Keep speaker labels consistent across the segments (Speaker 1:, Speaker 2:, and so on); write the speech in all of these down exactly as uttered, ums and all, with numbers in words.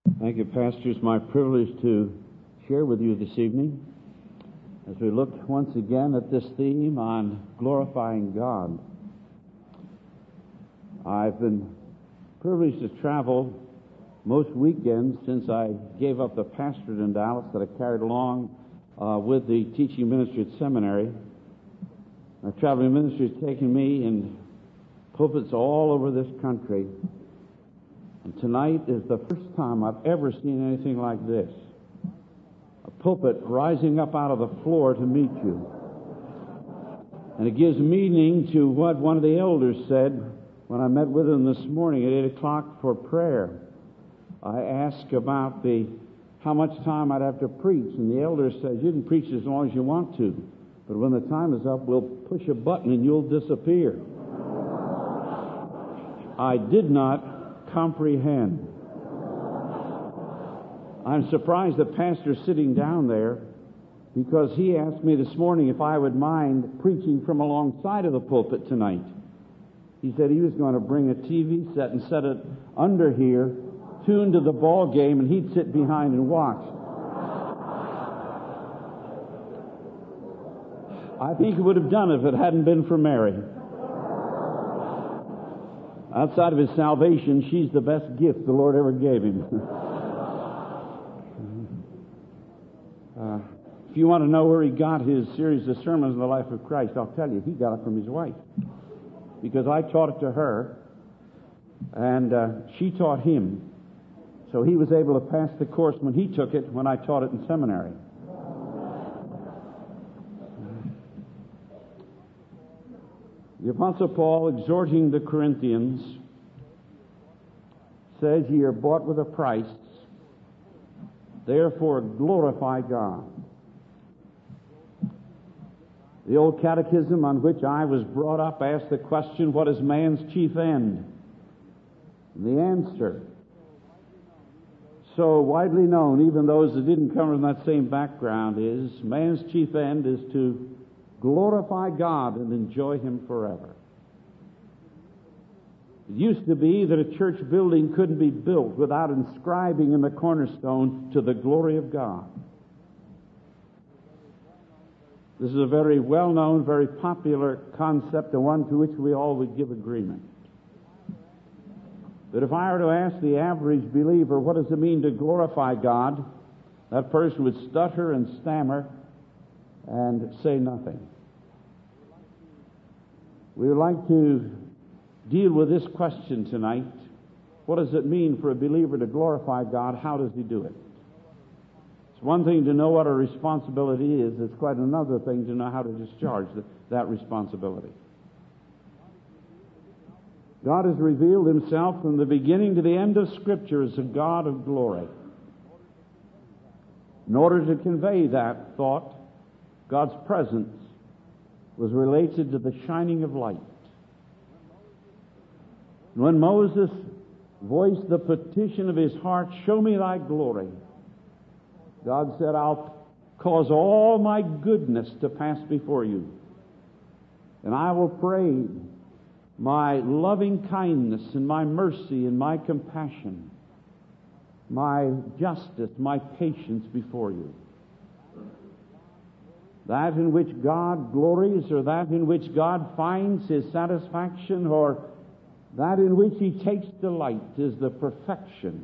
Speaker 1: Thank you, Pastor. It's my privilege to share with you this evening as we look once again at this theme on glorifying God. I've been privileged to travel most weekends since I gave up the pastorate in Dallas that I carried along uh, with the teaching ministry at seminary. My traveling ministry has taken me in pulpits all over this country. And tonight is the first time I've ever seen anything like this. A pulpit rising up out of the floor to meet you. And it gives meaning to what one of the elders said when I met with him this morning at eight o'clock for prayer. I asked about the how much time I'd have to preach, and the elder says, you can preach as long as you want to, but when the time is up, we'll push a button and you'll disappear. I did not comprehend. I'm surprised the pastor's sitting down there, because he asked me this morning if I would mind preaching from alongside of the pulpit tonight. He said he was going to bring a T V set and set it under here, tuned to the ball game, and he'd sit behind and watch. I think he would have done it if it hadn't been for Mary. Outside of his salvation, she's the best gift the Lord ever gave him. uh, if you want to know where he got his series of sermons on the life of Christ, I'll tell you, he got it from his wife. Because I taught it to her, and uh, she taught him. So he was able to pass the course when he took it, when I taught it in seminary. The Apostle Paul, exhorting the Corinthians, says, ye are bought with a price, therefore glorify God. The old catechism on which I was brought up asked the question, what is man's chief end? And the answer, so widely known, even those that didn't come from that same background, is man's chief end is to glorify God and enjoy Him forever. It used to be that a church building couldn't be built without inscribing in the cornerstone to the glory of God. This is a very well-known, very popular concept, and one to which we all would give agreement. But if I were to ask the average believer, what does it mean to glorify God? That person would stutter and stammer and say nothing. We would like to deal with this question tonight. What does it mean for a believer to glorify God? How does he do it? It's one thing to know what a responsibility is. It's quite another thing to know how to discharge the, that responsibility. God has revealed Himself from the beginning to the end of Scripture as a God of glory. In order to convey that thought, God's presence was related to the shining of light. When Moses voiced the petition of his heart, show me thy glory, God said, I'll cause all my goodness to pass before you, and I will parade my loving kindness and my mercy and my compassion, my justice, my patience before you. That in which God glories, or that in which God finds His satisfaction, or that in which He takes delight, is the perfection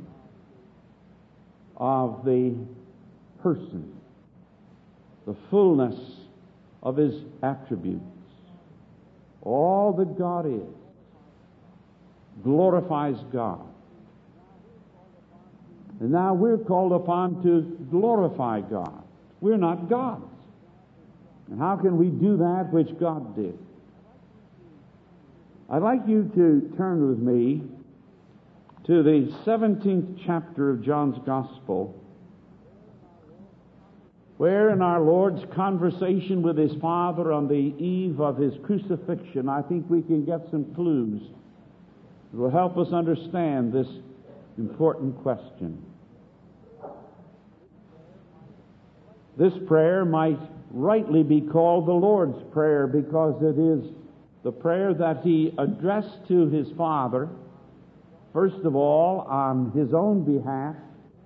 Speaker 1: of the person, the fullness of His attributes. All that God is glorifies God. And now we're called upon to glorify God. We're not gods. And how can we do that which God did? I'd like you to turn with me to the seventeenth chapter of John's Gospel, where in our Lord's conversation with His Father on the eve of His crucifixion, I think we can get some clues that will help us understand this important question. This prayer might rightly be called the Lord's Prayer, because it is the prayer that He addressed to His Father, first of all on His own behalf,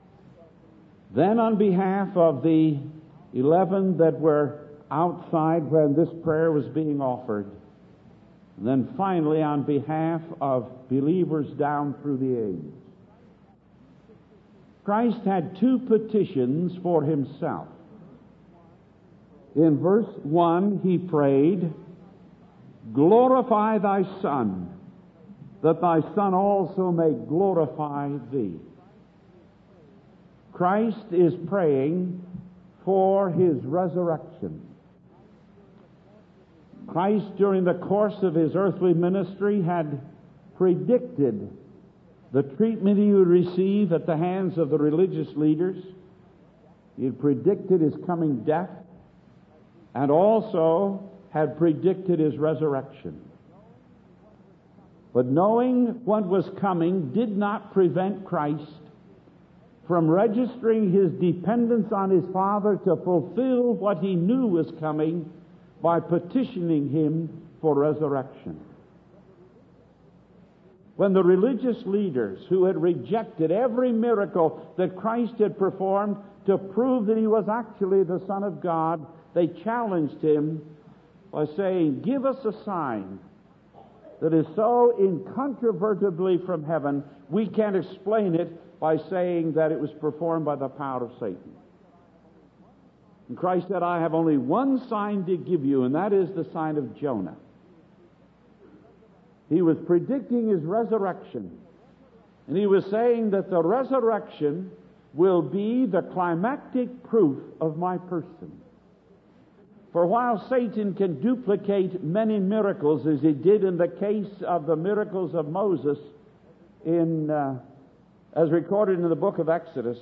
Speaker 1: Then on behalf of the eleven that were outside when this prayer was being offered, and then finally on behalf of believers down through the ages, Christ had two petitions for himself. In verse one, he prayed, "Glorify thy Son, that thy Son also may glorify thee." Christ is praying for his resurrection. Christ, during the course of his earthly ministry, had predicted the treatment he would receive at the hands of the religious leaders. He had predicted his coming death, and also had predicted his resurrection. But knowing what was coming did not prevent Christ from registering his dependence on his Father to fulfill what he knew was coming by petitioning him for resurrection. When the religious leaders who had rejected every miracle that Christ had performed to prove that he was actually the Son of God, they challenged him by saying, "Give us a sign that is so incontrovertibly from heaven, we can't explain it by saying that it was performed by the power of Satan." And Christ said, "I have only one sign to give you, and that is the sign of Jonah." He was predicting his resurrection, and he was saying that the resurrection will be the climactic proof of my person. For while Satan can duplicate many miracles, as he did in the case of the miracles of Moses, in uh, as recorded in the book of Exodus,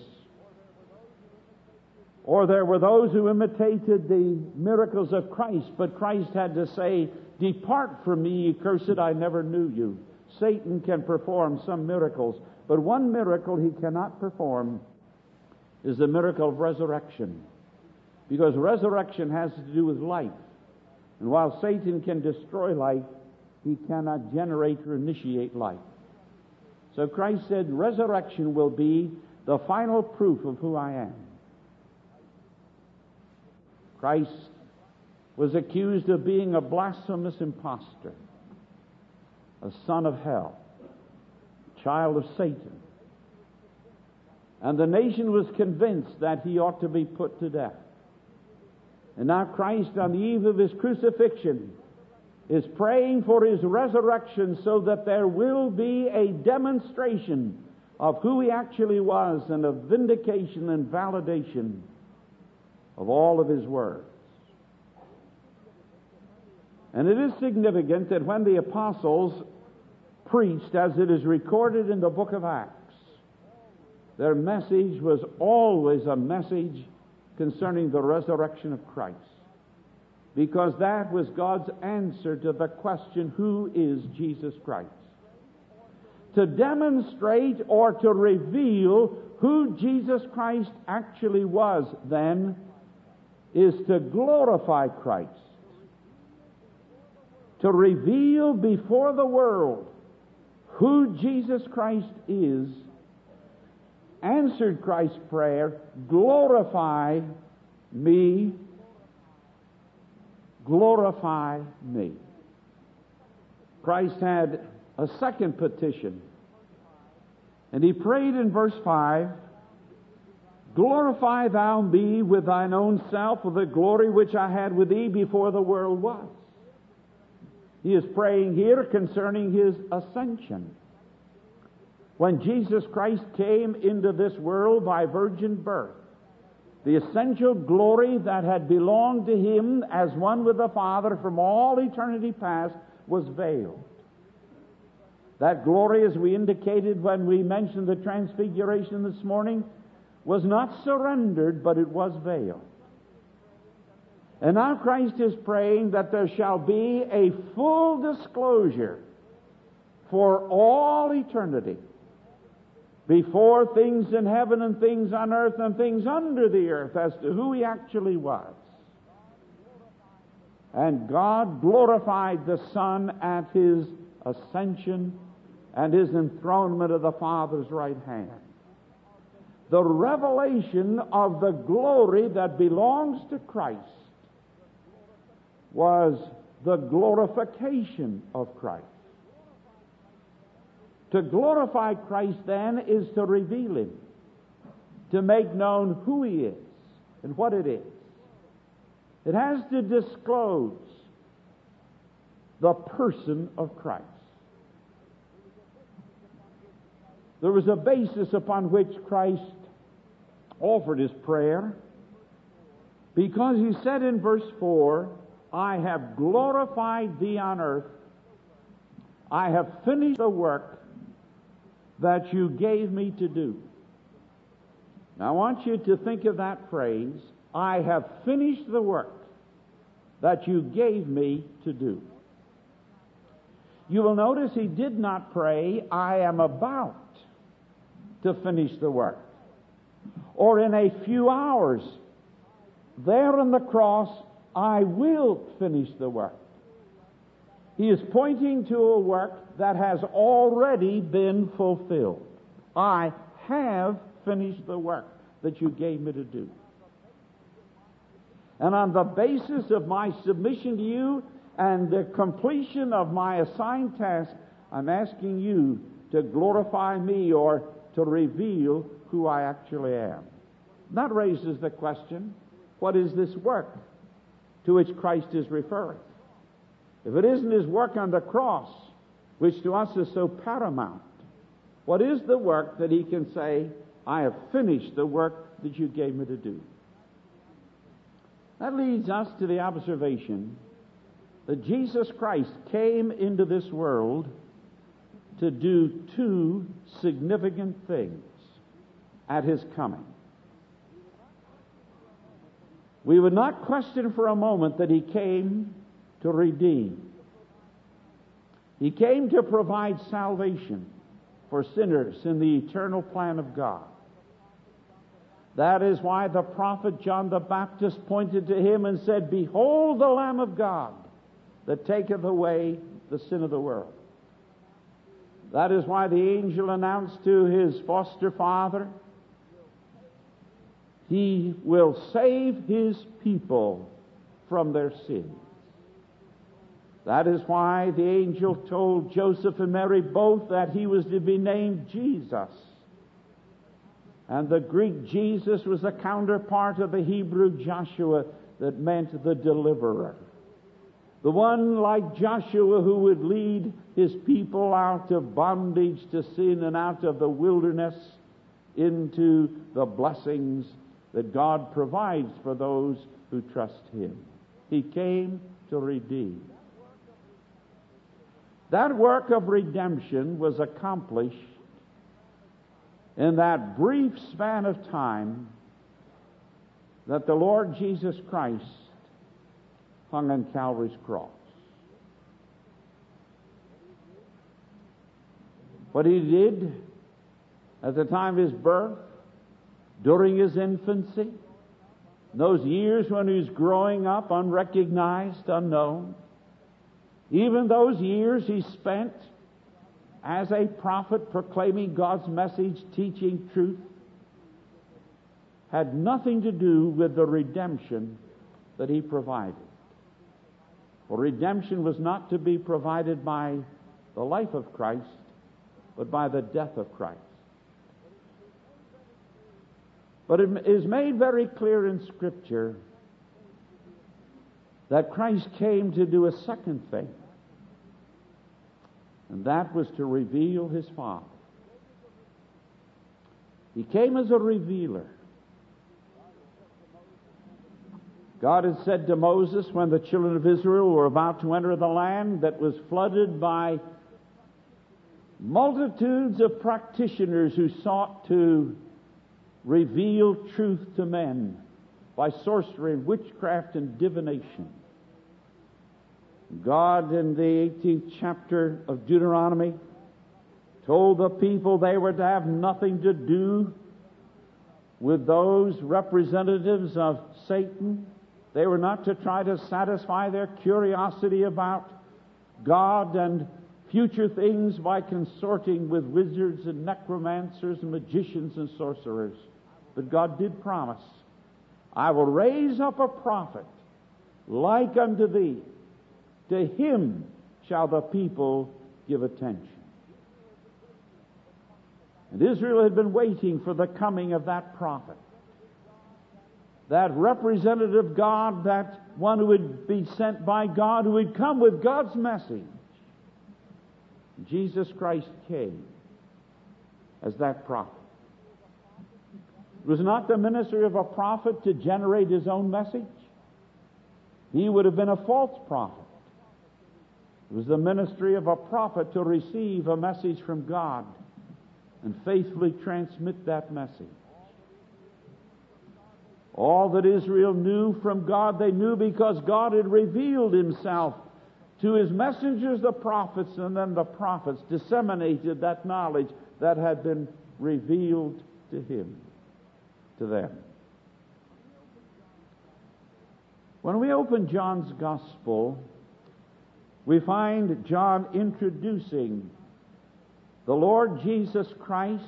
Speaker 1: or there were those who imitated the miracles of Christ, but Christ had to say, "Depart from me, ye cursed, I never knew you." Satan can perform some miracles, but one miracle he cannot perform is the miracle of resurrection. Because resurrection has to do with life. And while Satan can destroy life, he cannot generate or initiate life. So Christ said, resurrection will be the final proof of who I am. Christ was accused of being a blasphemous impostor, a son of hell, child of Satan. And the nation was convinced that he ought to be put to death. And now Christ, on the eve of his crucifixion, is praying for his resurrection so that there will be a demonstration of who he actually was and a vindication and validation of all of his words. And it is significant that when the apostles preached, as it is recorded in the book of Acts, their message was always a message concerning the resurrection of Christ, because that was God's answer to the question, who is Jesus Christ? To demonstrate or to reveal who Jesus Christ actually was, then, is to glorify Christ. To reveal before the world who Jesus Christ is, answered Christ's prayer, "Glorify me, glorify me." Christ had a second petition, and he prayed in verse five, "Glorify thou me with thine own self, with the glory which I had with thee before the world was." He is praying here concerning his ascension. When Jesus Christ came into this world by virgin birth, the essential glory that had belonged to him as one with the Father from all eternity past was veiled. That glory, as we indicated when we mentioned the transfiguration this morning, was not surrendered, but it was veiled. And now Christ is praying that there shall be a full disclosure for all eternity, before things in heaven and things on earth and things under the earth, as to who he actually was. And God glorified the Son at his ascension and his enthronement of the Father's right hand. the revelation of the glory that belongs to Christ was the glorification of Christ. To glorify Christ, then, is to reveal Him, to make known who He is and what it is. It has to disclose the person of Christ. There was a basis upon which Christ offered His prayer, because He said in verse four, I have glorified Thee on earth. I have finished the work that You gave Me to do. Now I want you to think of that phrase, I have finished the work that You gave Me to do. You will notice He did not pray, I am about to finish the work, or in a few hours, there on the cross, I will finish the work. He is pointing to a work that has already been fulfilled. I have finished the work that You gave Me to do. And on the basis of my submission to You and the completion of my assigned task, I'm asking You to glorify Me, or to reveal who I actually am. That raises the question, what is this work to which Christ is referring? If it isn't His work on the cross, which to us is so paramount, what is the work that He can say, I have finished the work that You gave Me to do? That leads us to the observation that Jesus Christ came into this world to do two significant things at His coming. We would not question for a moment that He came to redeem. He came to provide salvation for sinners in the eternal plan of God. That is why the prophet John the Baptist pointed to Him and said, Behold the Lamb of God that taketh away the sin of the world. That is why the angel announced to his foster father, He will save His people from their sins. That is why the angel told Joseph and Mary both that He was to be named Jesus. And the Greek Jesus was a counterpart of the Hebrew Joshua that meant the deliverer. The one like Joshua who would lead his people out of bondage to sin and out of the wilderness into the blessings that God provides for those who trust Him. He came to redeem. That work of redemption was accomplished in that brief span of time that the Lord Jesus Christ hung on Calvary's cross. What He did at the time of His birth, during His infancy, those years when He was growing up, unrecognized, unknown, even those years He spent as a prophet proclaiming God's message, teaching truth, had nothing to do with the redemption that He provided. For redemption was not to be provided by the life of Christ, but by the death of Christ. But it is made very clear in Scripture that Christ came to do a second thing, and that was to reveal His Father. He came as a revealer. God had said to Moses when the children of Israel were about to enter the land that was flooded by multitudes of practitioners who sought to reveal truth to men by sorcery and witchcraft and divination. God, in the eighteenth chapter of Deuteronomy, told the people they were to have nothing to do with those representatives of Satan. They were not to try to satisfy their curiosity about God and future things by consorting with wizards and necromancers and magicians and sorcerers. But God did promise, I will raise up a prophet like unto thee. To him shall the people give attention. And Israel had been waiting for the coming of that prophet, that representative of God, that one who would be sent by God, who would come with God's message. Jesus Christ came as that prophet. It was not the ministry of a prophet to generate his own message. He would have been a false prophet. It was the ministry of a prophet to receive a message from God and faithfully transmit that message. All that Israel knew from God, they knew because God had revealed himself to his messengers, the prophets, and then the prophets disseminated that knowledge that had been revealed to him, to them. When we open John's Gospel, we find John introducing the Lord Jesus Christ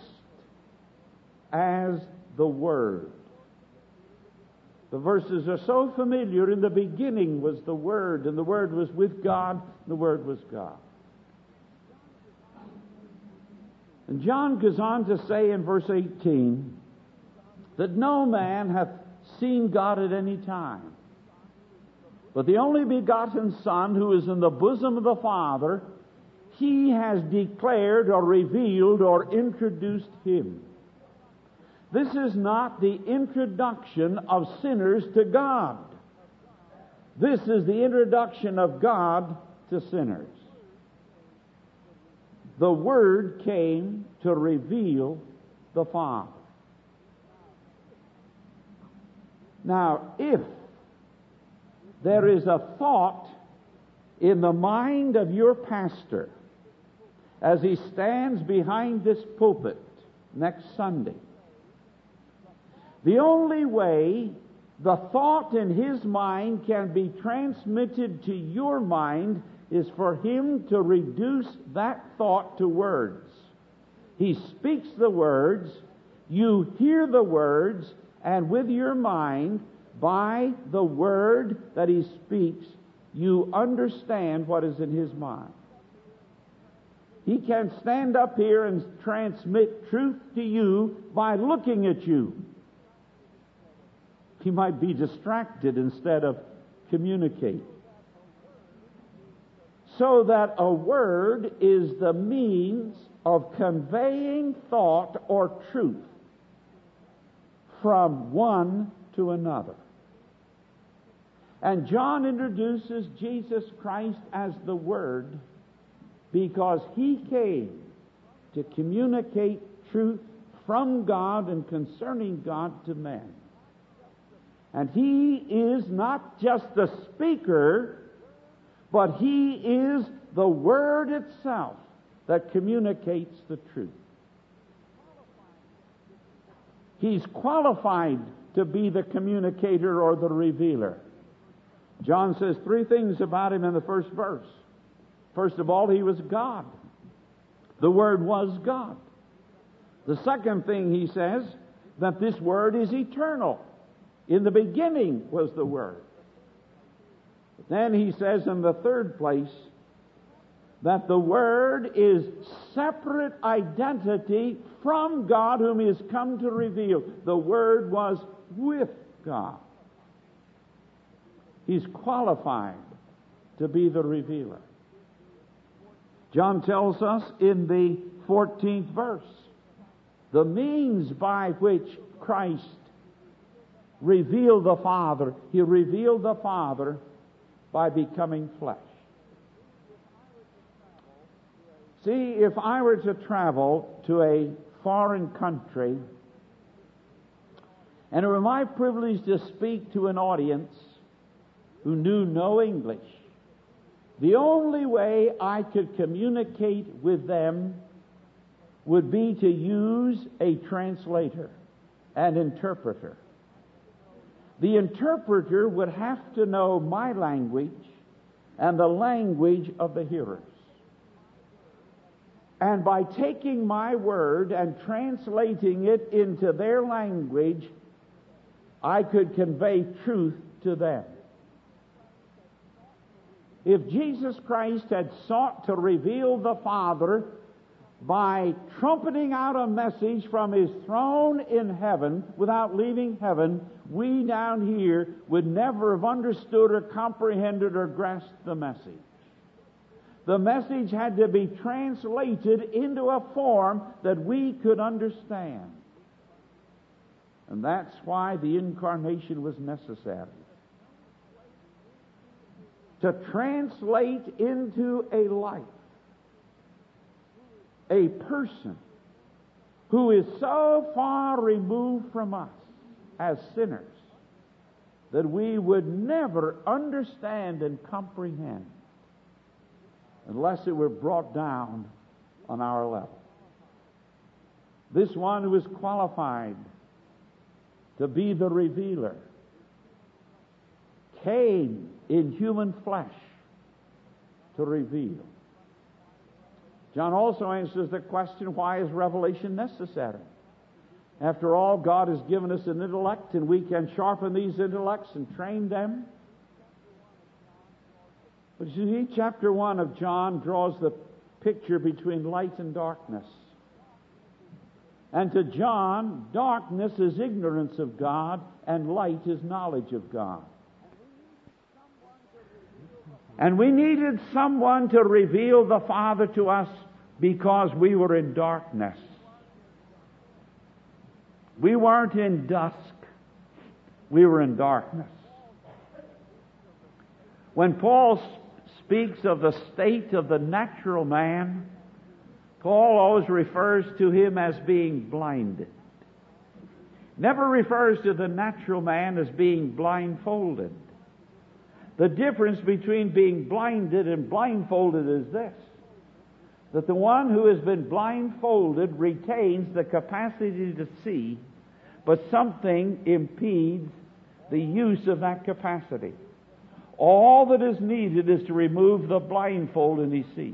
Speaker 1: as the Word. The verses are so familiar. In the beginning was the Word, and the Word was with God, and the Word was God. And John goes on to say in verse eighteen that no man hath seen God at any time, but the only begotten Son, who is in the bosom of the Father, he has declared or revealed or introduced him. This is not the introduction of sinners to God. This is the introduction of God to sinners. The Word came to reveal the Father. Now, if there is a thought in the mind of your pastor as he stands behind this pulpit next Sunday, the only way the thought in his mind can be transmitted to your mind is for him to reduce that thought to words. He speaks the words, you hear the words, and with your mind, by the word that he speaks, you understand what is in his mind. He can stand up here and transmit truth to you by looking at you. He might be distracted instead of communicate. So that a word is the means of conveying thought or truth from one to another. And John introduces Jesus Christ as the Word because he came to communicate truth from God and concerning God to men. And he is not just the speaker, but he is the Word itself that communicates the truth. He's qualified to be the communicator or the revealer. John says three things about him in the first verse. First of all, he was God. The Word was God. The second thing he says, that this Word is eternal. In the beginning was the Word. Then he says in the third place that the Word is separate identity from God whom he has come to reveal. The Word was with God. He's qualified to be the revealer. John tells us in the fourteenth verse the means by which Christ revealed the Father. He revealed the Father by becoming flesh. See, if I were to travel to a foreign country, and it were my privilege to speak to an audience who knew no English, the only way I could communicate with them would be to use a translator, an interpreter. The interpreter would have to know my language and the language of the hearers. And by taking my word and translating it into their language, I could convey truth to them. If Jesus Christ had sought to reveal the Father by trumpeting out a message from His throne in heaven without leaving heaven, we down here would never have understood or comprehended or grasped the message. The message had to be translated into a form that we could understand. And that's why the incarnation was necessary. To translate into a life, a person who is so far removed from us as sinners that we would never understand and comprehend unless it were brought down on our level. This one who is qualified to be the revealer came in human flesh to reveal. John also answers the question, why is revelation necessary? After all, God has given us an intellect, and we can sharpen these intellects and train them. But you see, chapter one of John draws the picture between light and darkness. And to John, darkness is ignorance of God, and light is knowledge of God. And we needed someone to reveal the Father to us because we were in darkness. We weren't in dusk. We were in darkness. When Paul speaks of the state of the natural man, Paul always refers to him as being blinded. Never refers to the natural man as being blindfolded. The difference between being blinded and blindfolded is this: that the one who has been blindfolded retains the capacity to see, but something impedes the use of that capacity. All that is needed is to remove the blindfold and he sees.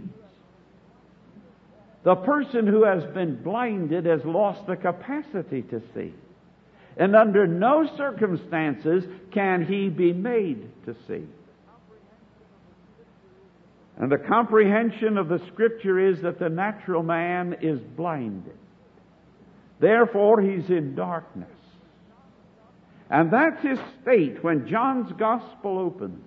Speaker 1: The person who has been blinded has lost the capacity to see. And under no circumstances can he be made to see. And the comprehension of the Scripture is that the natural man is blinded. Therefore, he's in darkness. And that's his state when John's Gospel opens.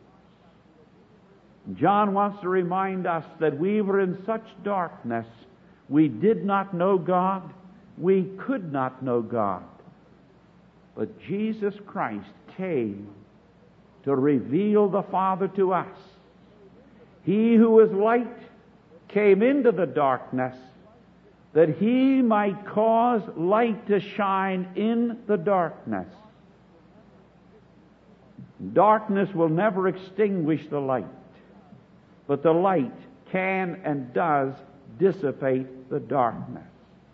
Speaker 1: John wants to remind us that we were in such darkness, we did not know God, we could not know God. But Jesus Christ came to reveal the Father to us. He who is light came into the darkness that he might cause light to shine in the darkness. Darkness will never extinguish the light, but the light can and does dissipate the darkness.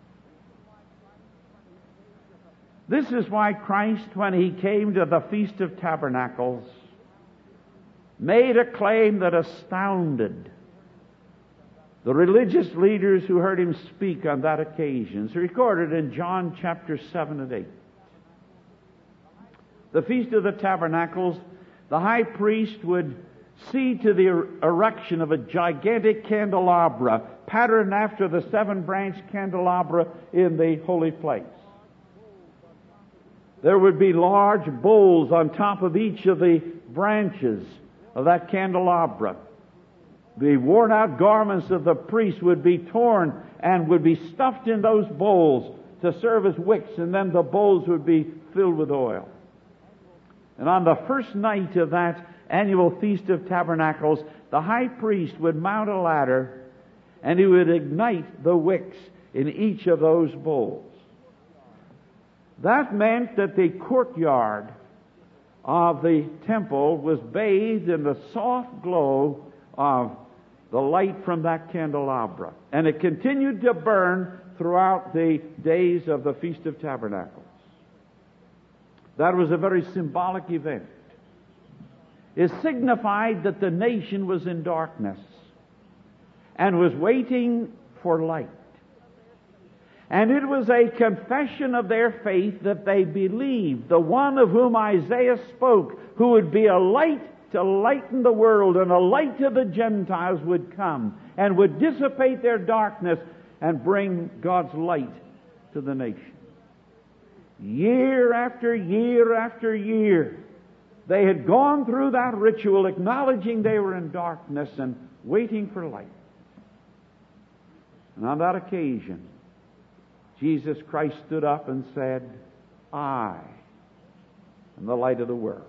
Speaker 1: This is why Christ, when he came to the Feast of Tabernacles, made a claim that astounded the religious leaders who heard him speak on that occasion. It's recorded in John chapter seven and eight. The Feast of the Tabernacles, the high priest would see to the erection of a gigantic candelabra, patterned after the seven-branch candelabra in the holy place. There would be large bowls on top of each of the branches of that candelabra. The worn-out garments of the priest would be torn and would be stuffed in those bowls to serve as wicks, and then the bowls would be filled with oil. And on the first night of that annual Feast of Tabernacles, the high priest would mount a ladder and he would ignite the wicks in each of those bowls. That meant that the courtyard of the temple was bathed in the soft glow of the light from that candelabra. And it continued to burn throughout the days of the Feast of Tabernacles. That was a very symbolic event. It signified that the nation was in darkness and was waiting for light. And it was a confession of their faith that they believed the one of whom Isaiah spoke, who would be a light to lighten the world and a light to the Gentiles, would come and would dissipate their darkness and bring God's light to the nation. Year after year after year, they had gone through that ritual, acknowledging they were in darkness and waiting for light. And on that occasion, Jesus Christ stood up and said, I am the light of the world.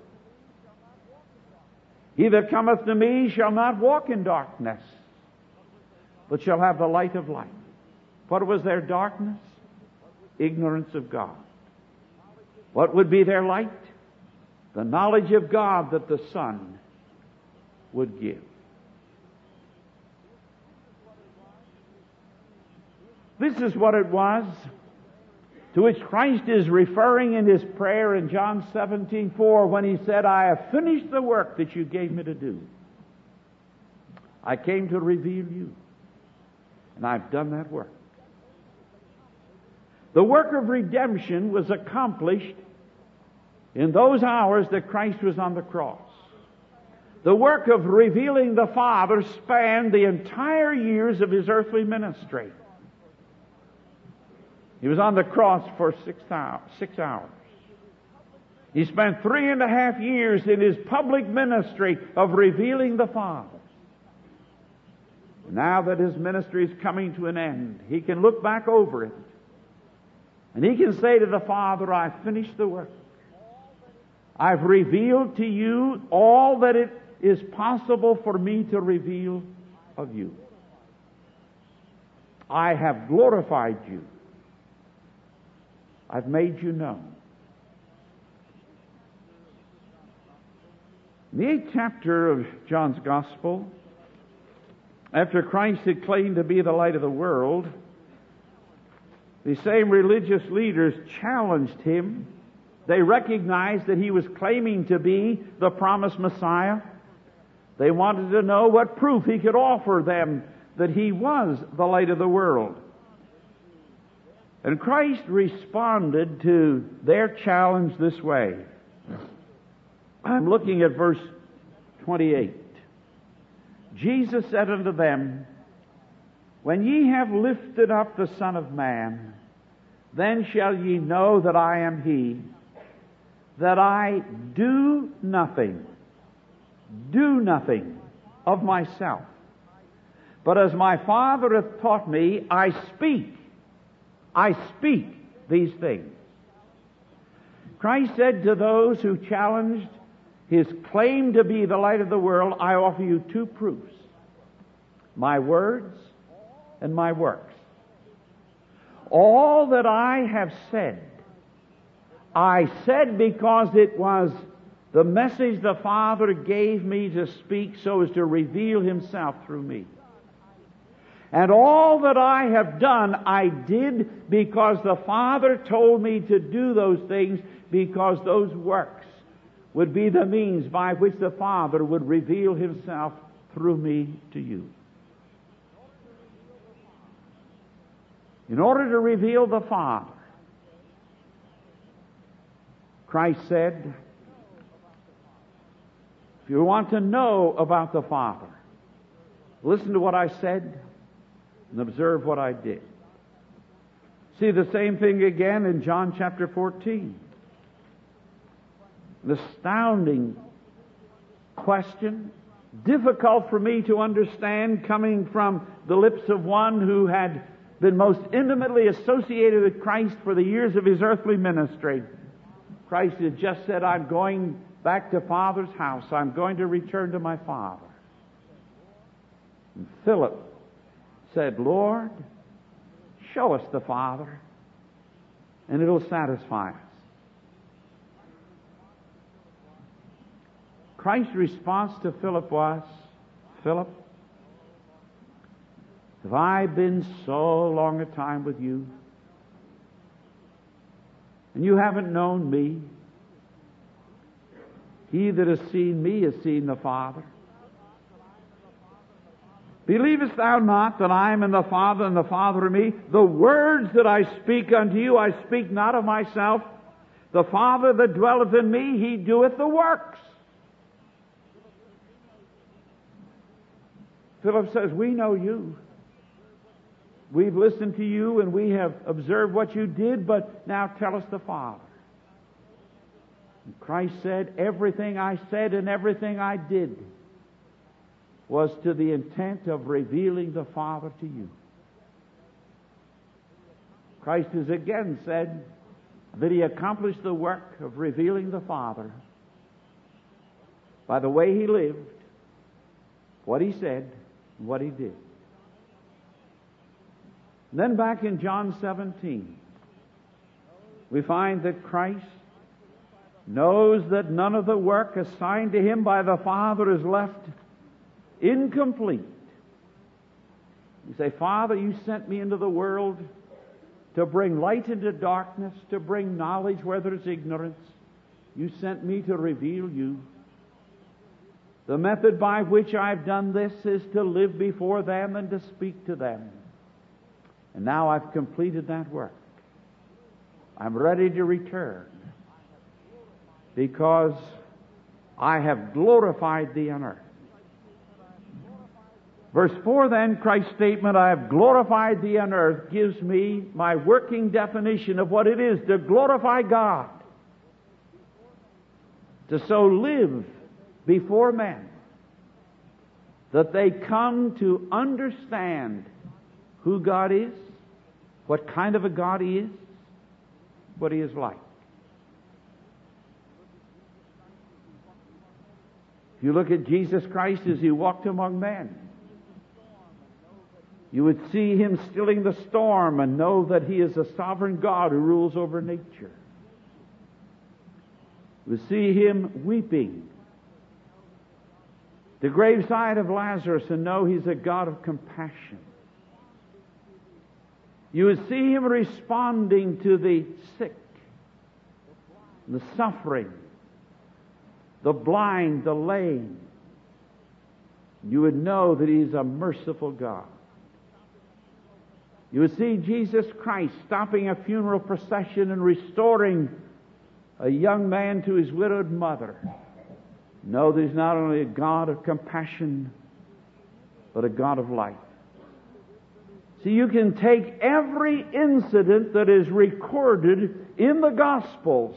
Speaker 1: He that cometh to me shall not walk in darkness, but shall have the light of life. What was their darkness? Ignorance of God. What would be their light? The knowledge of God that the Son would give. This is what it was to which Christ is referring in His prayer in John seventeen four when He said, I have finished the work that you gave me to do. I came to reveal you, and I've done that work. The work of redemption was accomplished in those hours that Christ was on the cross. The work of revealing the Father spanned the entire years of His earthly ministry. He was on the cross for six hours. He spent three and a half years in His public ministry of revealing the Father. Now that His ministry is coming to an end, He can look back over it. And He can say to the Father, I've finished the work. I've revealed to you all that it is possible for me to reveal of you. I have glorified you. I've made you known. In the eighth chapter of John's Gospel, after Christ had claimed to be the light of the world, the same religious leaders challenged Him. They recognized that He was claiming to be the promised Messiah. They wanted to know what proof He could offer them that He was the light of the world. And Christ responded to their challenge this way. I'm looking at verse twenty-eight. Jesus said unto them, When ye have lifted up the Son of Man, then shall ye know that I am He, that I do nothing, do nothing of myself. But as my Father hath taught me, I speak, I speak these things. Christ said to those who challenged His claim to be the light of the world, I offer you two proofs, my words and my works. All that I have said, I said because it was the message the Father gave me to speak so as to reveal Himself through me. And all that I have done, I did because the Father told me to do those things, because those works would be the means by which the Father would reveal Himself through me to you. In order to reveal the Father, Christ said, if you want to know about the Father, listen to what I said and observe what I did. See the same thing again in John chapter fourteen. An astounding question, difficult for me to understand, coming from the lips of one who had been most intimately associated with Christ for the years of His earthly ministry. Christ had just said, I'm going back to Father's house. I'm going to return to my Father. And Philip said, Lord, show us the Father, and it'll satisfy us. Christ's response to Philip was, Philip, have I been so long a time with you, and you haven't known me? He that has seen me has seen the Father. Believest thou not that I am in the Father, and the Father in me? The words that I speak unto you, I speak not of myself. The Father that dwelleth in me, He doeth the works. Philip says, we know you. We've listened to you and we have observed what you did, but now tell us the Father. And Christ said, everything I said and everything I did was to the intent of revealing the Father to you. Christ has again said that He accomplished the work of revealing the Father by the way He lived, what He said, and what He did. And then back in John seventeen, we find that Christ knows that none of the work assigned to Him by the Father is left incomplete. You say, Father, you sent me into the world to bring light into darkness, to bring knowledge where there is ignorance. You sent me to reveal you. The method by which I've done this is to live before them and to speak to them. And now I've completed that work. I'm ready to return because I have glorified thee on earth. Verse four then, Christ's statement, I have glorified thee on earth, gives me my working definition of what it is to glorify God. To so live before men that they come to understand who God is, what kind of a God He is, what He is like. If you look at Jesus Christ as He walked among men, you would see Him stilling the storm and know that He is a sovereign God who rules over nature. You would see Him weeping the graveside of Lazarus and know He's a God of compassion. You would see Him responding to the sick, the suffering, the blind, the lame. You would know that He's a merciful God. You would see Jesus Christ stopping a funeral procession and restoring a young man to his widowed mother. Know that He's not only a God of compassion, but a God of life. See, you can take every incident that is recorded in the Gospels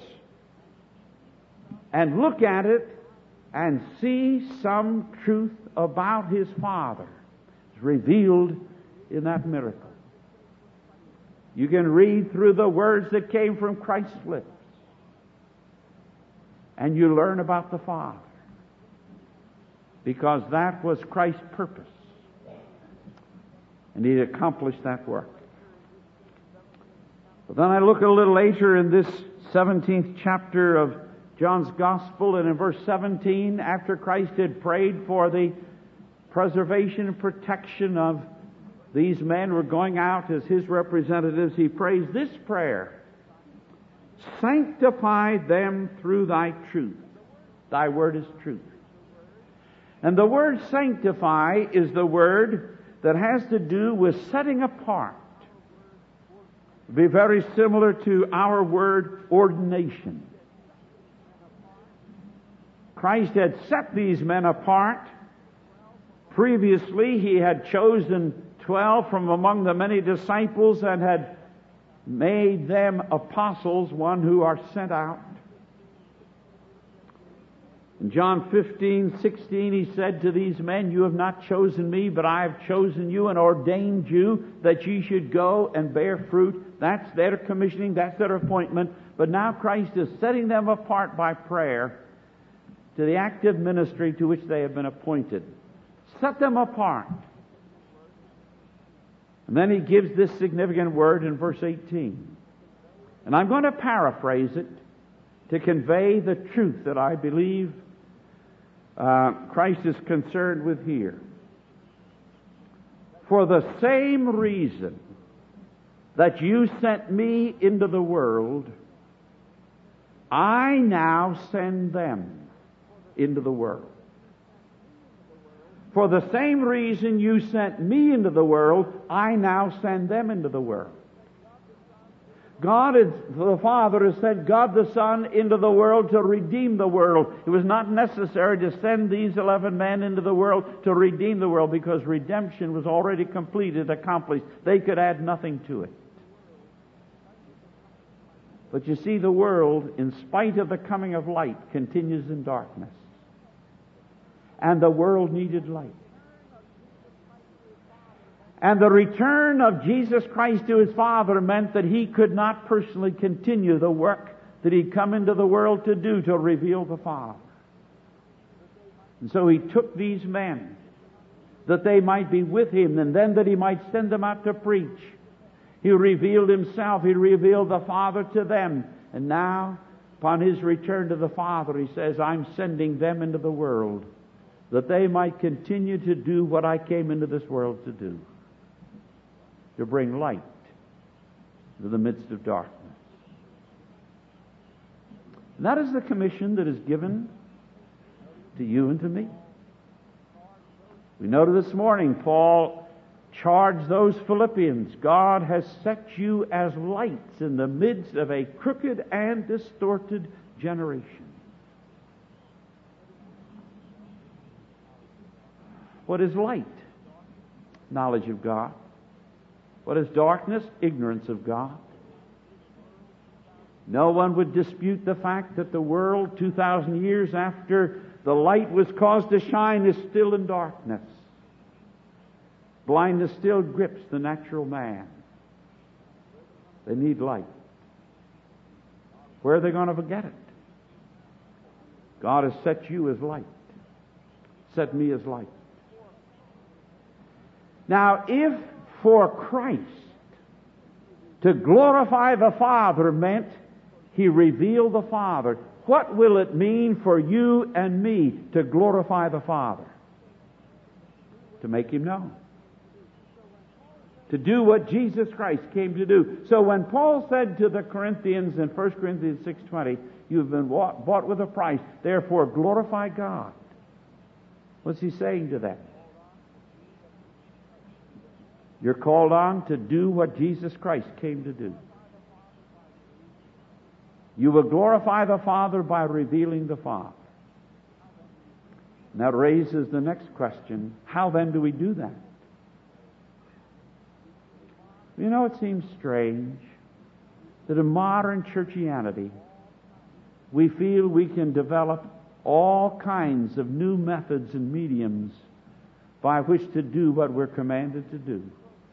Speaker 1: and look at it and see some truth about His Father. It's revealed in that miracle. You can read through the words that came from Christ's lips, and you learn about the Father, because that was Christ's purpose, and He accomplished that work. But then I look a little later in this seventeenth chapter of John's Gospel, and in verse seventeen, after Christ had prayed for the preservation and protection of these men who were going out as His representatives, He prays this prayer: sanctify them through thy truth. Thy word is truth. And the word sanctify is the word that has to do with setting apart. It would be very similar to our word ordination. Christ had set these men apart. Previously, He had chosen twelve from among the many disciples and had made them apostles, one who are sent out. In John fifteen, sixteen, He said to these men, you have not chosen me, but I have chosen you and ordained you that ye should go and bear fruit. That's their commissioning, that's their appointment. But now Christ is setting them apart by prayer to the active ministry to which they have been appointed. Set them apart. And then He gives this significant word in verse eighteen. And I'm going to paraphrase it to convey the truth that I believe uh, Christ is concerned with here. For the same reason that you sent me into the world, I now send them into the world. For the same reason you sent me into the world, I now send them into the world. God, is, the Father, has sent God the Son into the world to redeem the world. It was not necessary to send these eleven men into the world to redeem the world, because redemption was already completed, accomplished. They could add nothing to it. But you see, the world, in spite of the coming of light, continues in darkness. And the world needed light. And the return of Jesus Christ to His Father meant that He could not personally continue the work that He'd come into the world to do, to reveal the Father. And so He took these men that they might be with Him, and then that He might send them out to preach. He revealed Himself. He revealed the Father to them. And now, upon His return to the Father, He says, I'm sending them into the world that they might continue to do what I came into this world to do. To bring light to the midst of darkness. And that is the commission that is given to you and to me. We noted this morning, Paul charged those Philippians, God has set you as lights in the midst of a crooked and distorted generation. What is light? Knowledge of God. What is darkness? Ignorance of God. No one would dispute the fact that the world, two thousand years after the light was caused to shine, is still in darkness. Blindness still grips the natural man. They need light. Where are they going to get it? God has set you as light. Set me as light. Now, if for Christ to glorify the Father meant He revealed the Father, what will it mean for you and me to glorify the Father? To make Him known. To do what Jesus Christ came to do. So when Paul said to the Corinthians in First Corinthians six twenty, you've been bought with a price, therefore glorify God. What's he saying to them? You're called on to do what Jesus Christ came to do. You will glorify the Father by revealing the Father. And that raises the next question, how then do we do that? You know, it seems strange that in modern churchianity, we feel we can develop all kinds of new methods and mediums by which to do what we're commanded to do.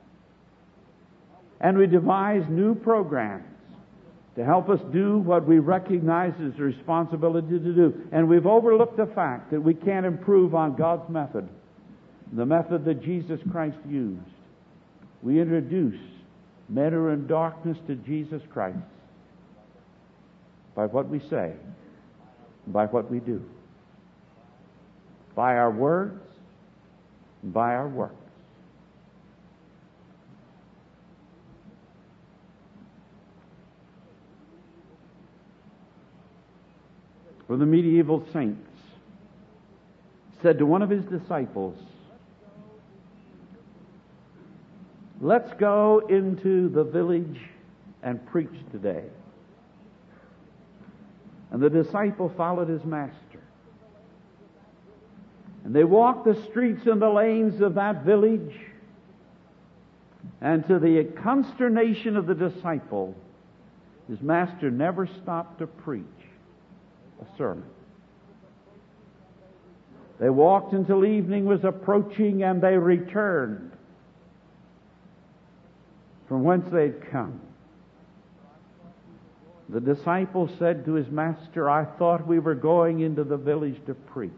Speaker 1: And we devise new programs to help us do what we recognize as a responsibility to do. And we've overlooked the fact that we can't improve on God's method, the method that Jesus Christ used. We introduce men who are in darkness to Jesus Christ by what we say, by what we do, by our words, and by our works. For the medieval saints said to one of his disciples, let's go into the village and preach today. And the disciple followed his master. And they walked the streets and the lanes of that village. And to the consternation of the disciple, his master never stopped to preach a sermon. They walked until evening was approaching, and they returned from whence they'd come. The disciple said to his master, I thought we were going into the village to preach.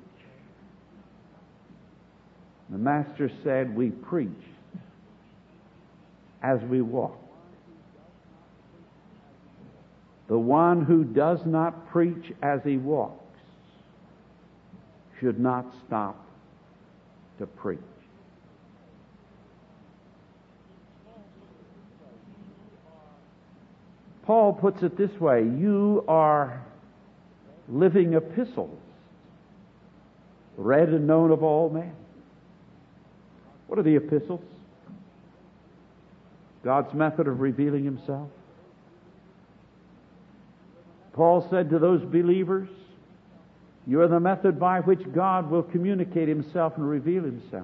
Speaker 1: The master said, we preached as we walked. The one who does not preach as he walks should not stop to preach. Paul puts it this way, you are living epistles, read and known of all men. What are the epistles? God's method of revealing himself. Paul said to those believers, you are the method by which God will communicate himself and reveal himself.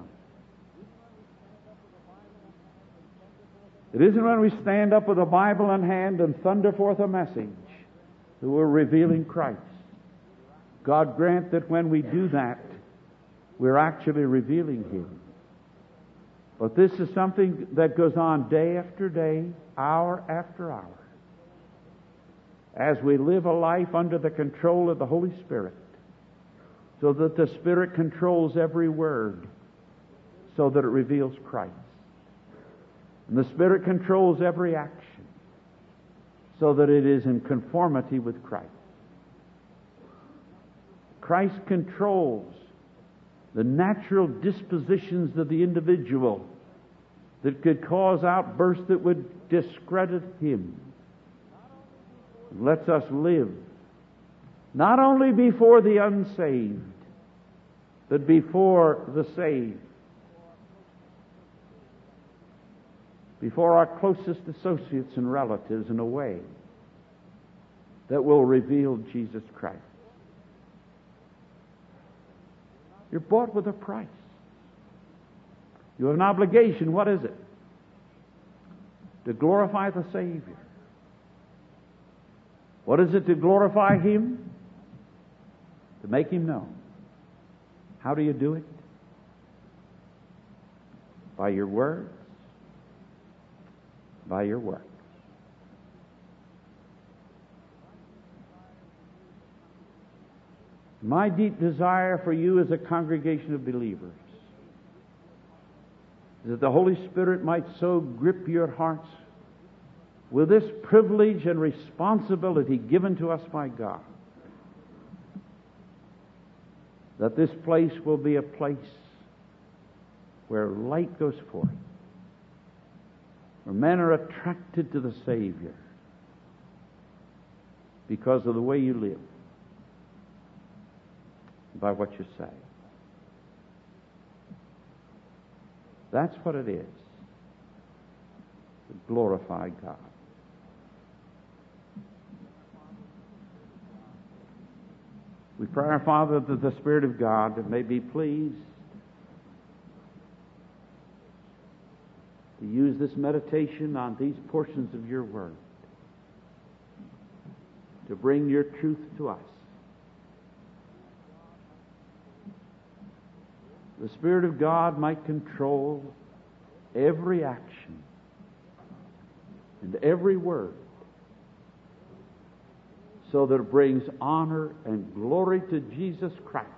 Speaker 1: It isn't when we stand up with a Bible in hand and thunder forth a message that we're revealing Christ. God grant that when we do that, we're actually revealing him. But this is something that goes on day after day, hour after hour, as we live a life under the control of the Holy Spirit, so that the Spirit controls every word, so that it reveals Christ. And the Spirit controls every action, so that it is in conformity with Christ. Christ controls the natural dispositions of the individual that could cause outbursts that would discredit him. It lets us live not only before the unsaved, but before the saved, before our closest associates and relatives, in a way that will reveal Jesus Christ. You're bought with a price. You have an obligation. What is it? To glorify the Savior. What is it to glorify him? To make him known. How do you do it? By your words, by your works. My deep desire for you as a congregation of believers is that the Holy Spirit might so grip your hearts with this privilege and responsibility given to us by God, that this place will be a place where light goes forth, where men are attracted to the Savior because of the way you live, by what you say. That's what it is to glorify God. We pray, our Father, that the Spirit of God may be pleased to use this meditation on these portions of your Word to bring your truth to us. The Spirit of God might control every action and every word, so that it brings honor and glory to Jesus Christ,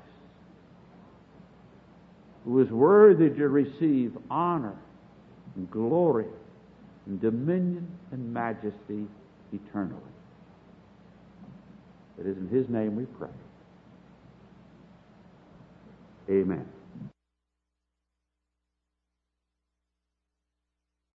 Speaker 1: who is worthy to receive honor and glory and dominion and majesty eternally. It is in his name we pray. Amen.